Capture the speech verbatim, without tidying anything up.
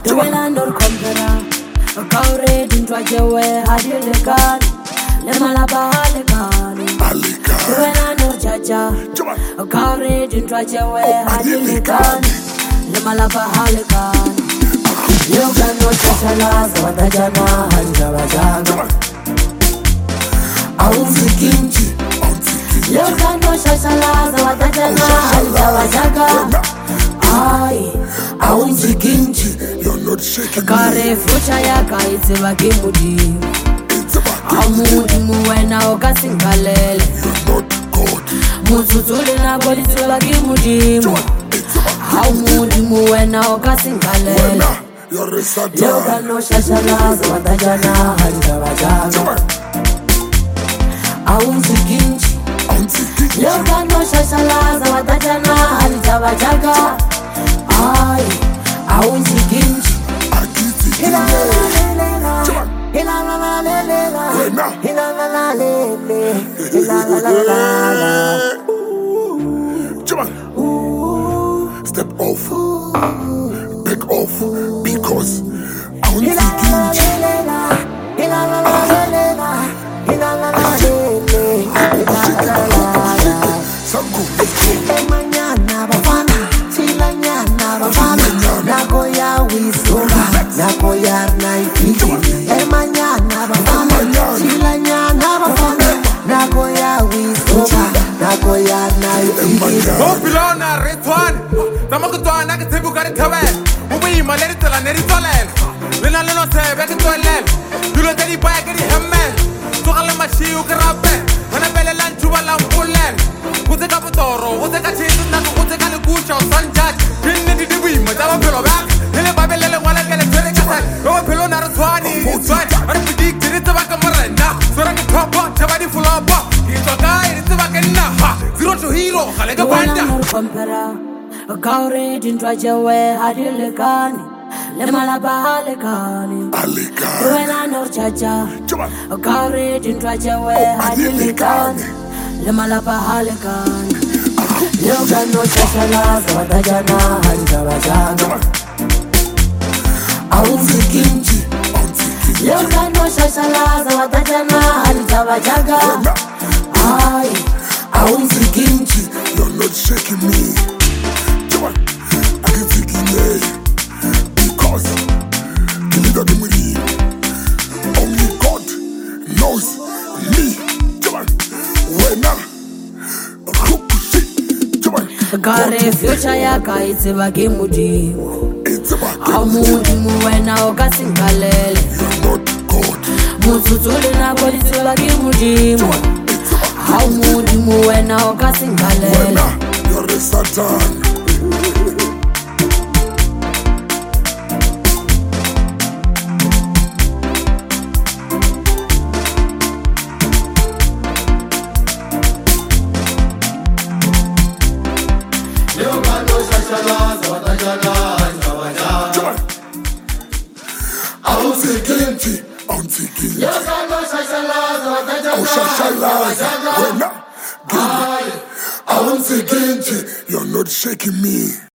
Duela nor compera Kaure dintwa jewe hadilekan Le malaba halekan Duela nor jaja Kaure dintwa jewe hadilekan Le malaba halekan Yoga no chachala Zawadajana hanjawajaga Aunzi kinchi Yoga no chachala Zawadajana hanjawajaga Ai, aunzi kinchi You're not shaking Kare fucha yaka itseba kimudi Amudi muwena okasingalele You're not God. Mututuli na goli itseba kimudi Amudi muwena okasingalele You're a Satan. Yoga no shashala Zawadajana hanjawajaga Aunzi kinchi Yoga no shashala Zawadajana hanjawajaga Ai, aunzi kinchi Hila la la la Hila la la la Hila la la la Hila la la la Step off, back off, because I want to get Hila la la la Hila la la la Sango, let's go. Mañana bafana Silanyana bafana Nagoya wisoma Nagoya naifiki Mañana bafana Silanyana bafana Nagoya wisoma Nagoya naifiki Popilona retwan Tamakutwana katibu kari tawe Ubi maleri tala neri tolen Lina lino sebe kitolen Dulo tedi baya kiri hemmen Tukale mashi ukarabe Wana bele lanchuwa lampulen Kute kaputoro, kute kachitu naku kute kali kucha sanjaj Kini di diwi matawa pilo bak Lele babe lele wala kele tere katak Yowa pilo na retwani itwani Ari pidik tiri tabaka marena Sura ki topo, chabadi fulopo Itoka iri tabaka na ha Zero to hero, halega banda Kompera Kaure dintwa jewe hadilekani Le malaba halekani Alika. Duela nor chacha Kaure dintwa jewe hadilekani Le malaba halekani Yoga no chachala Zawadajana hanjawajaga Aunzi kinchi Yoga no chachala Zawadajana hanjawajaga Ai, aunzi kinchi You're not shaking me. Come on, I can take it because Kilida Dimuri. Only God knows me. Come on, when I Come on, Kare future yaka itseba kimudi it's about Amudi muwena okasingalele you're not God. Mututuli na goli itseba kimudi Amudi muwena okasingalele You're a Satan. Auntie Kinchi, Auntie Kinchi. Oh, Shashalaza. When I Auntie Kinchi, you're not shaking me.